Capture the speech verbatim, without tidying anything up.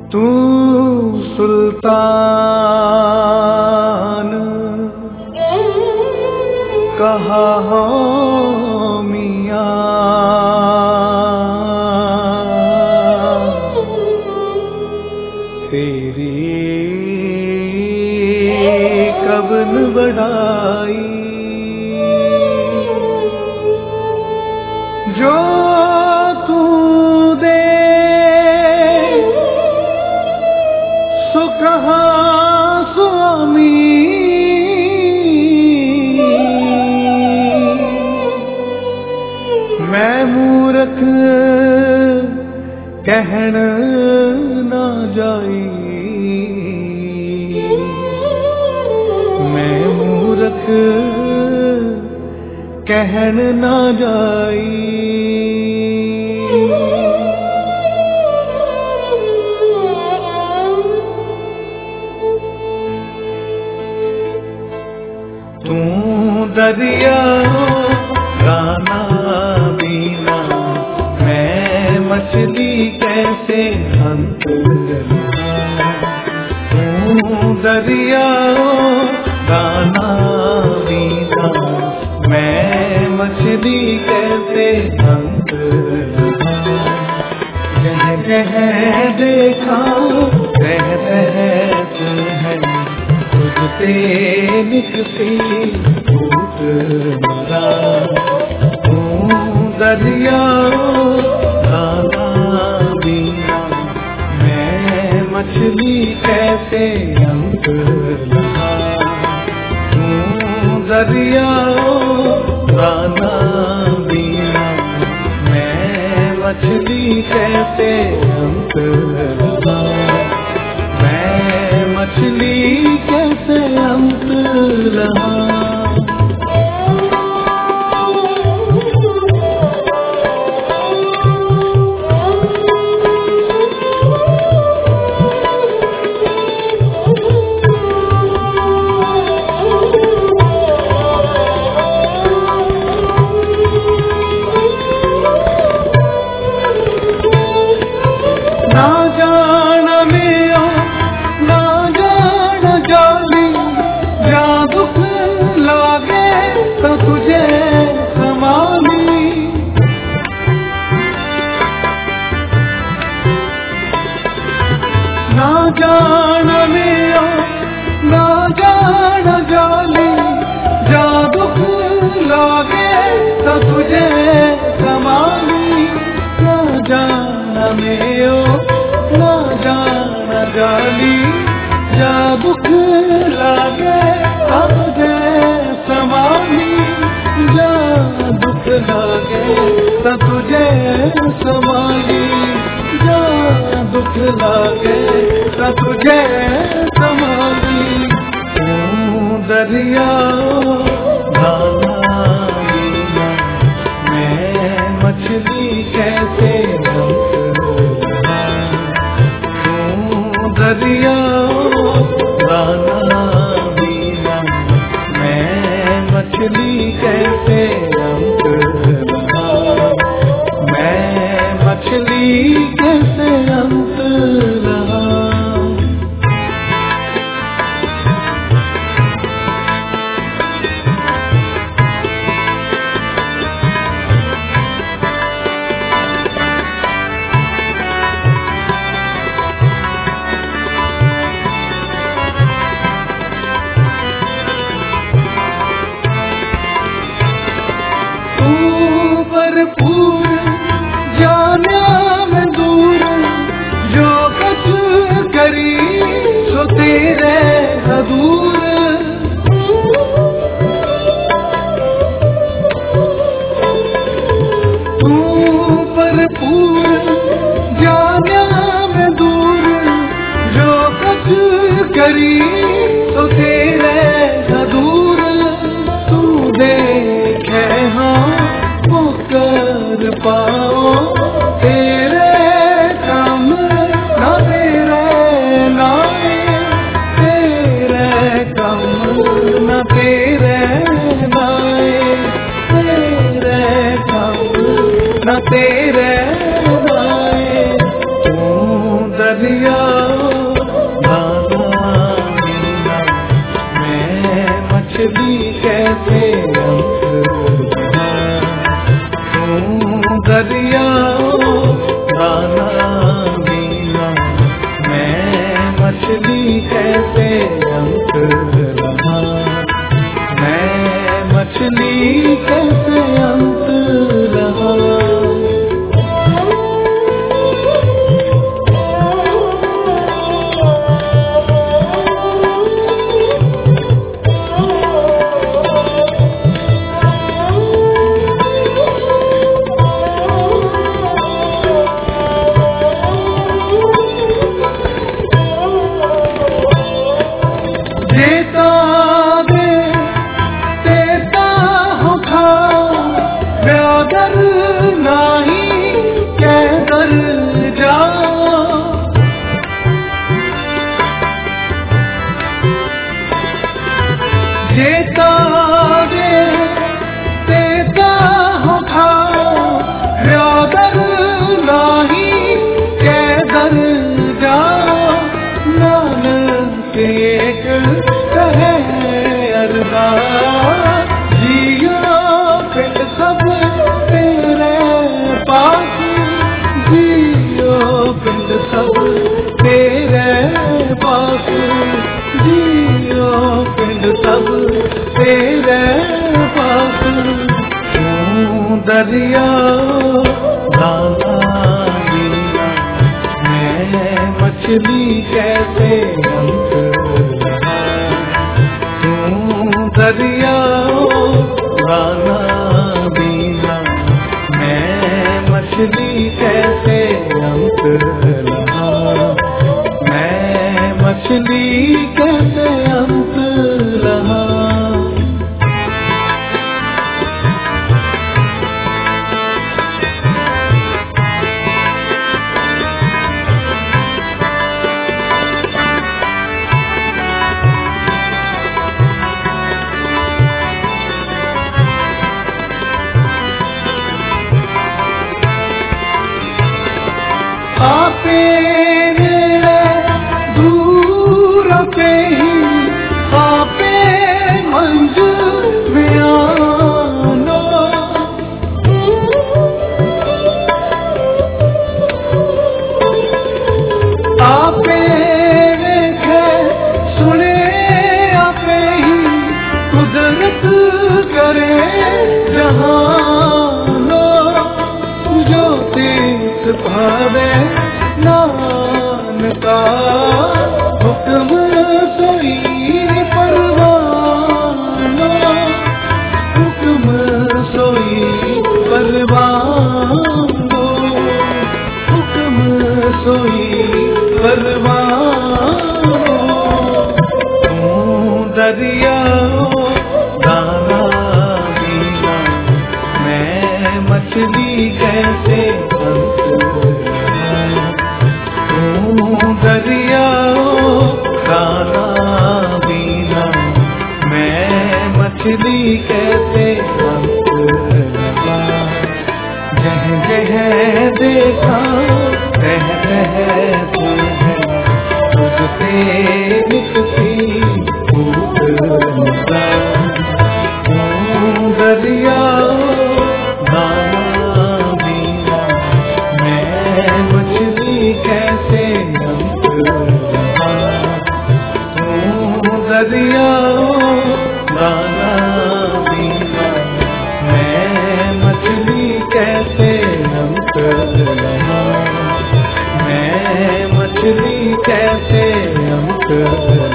तू सुल्तान कहा हो मियां, तेरी कब्र बढ़ाई जो तू दे सो कहा स्वामी, मैं मूर्ख कहन ना जाई, मैं मूर्ख कहन ना जाई। तू दरिया गाना बीना, मैं मछली कैसे हंस लूं। तू दरिया गाना बीना, मैं मछली कैसे हंस लूं। रह रह देखा रह रह है तुझसे निकसी टूट मरा। तू दरिया गाना बीना, मैं मछली कैसे अंत लगा। तू दरिया गाना बीना, मैं मछली कैसे अंत लगा। मैं मछली कैसे अंत लगा। ना जान लिया ना जान जाली, जा दुख लागे तो तुझे संभाली। ना जान लियो ना जान जाली, जा दुख लागे तो तुझे संभाली। जा दुख लागे तो तुझे संभाली, जा दुख लागे तो तुझे संभाली। तू दरिया गाना बीना, मैं मछली कैसे हंस लगा। तू दरिया गाना बीना, मैं मछली कैसे हंस लगा। मैं मछली कैसे अंत लगा। तू भरपूर जाना मैं दूर, जो कुछ करी सो तेरे हजूर। तू भरपूर जाना मैं दूर, जो कुछ करी सो तेरे हजूर। तू देखे हाँ वो कर पाओ तेरे काम ना तेरे नाए, तेरे काम ना तेरे नाए, तेरे काम ना तेरे नाए। तू दरिया मछली कैसे अंत रहा। तू दरिया गाना बीना, मैं मछली कैसे अंत रहा। मैं मछली कैसे अंत रहा। आपे दूर पे ही आपे मंजिल में आनो। आपे देखे सुने आपे ही कुदरत करे जहानो। जो तीस भावे नान का हुक्म सोई परवानो। हुक्म सोई परवानो। हुक्म सोई परवानो। तू दरिया गाना बीना, मैं मछली कैसे अंत रहा। तू दरिया गाना बीना, मैं मछली कैसे अंत रहा। जह जह देखा तह रहती है तुझसे निकली फूट निगाह। तू दरिया गाना बीना, मैं मछली कैसे अंत रहा। तू दरिया गाना बीना, मैं मछली कैसे अंत रहा। मैं मछली कैसे अंत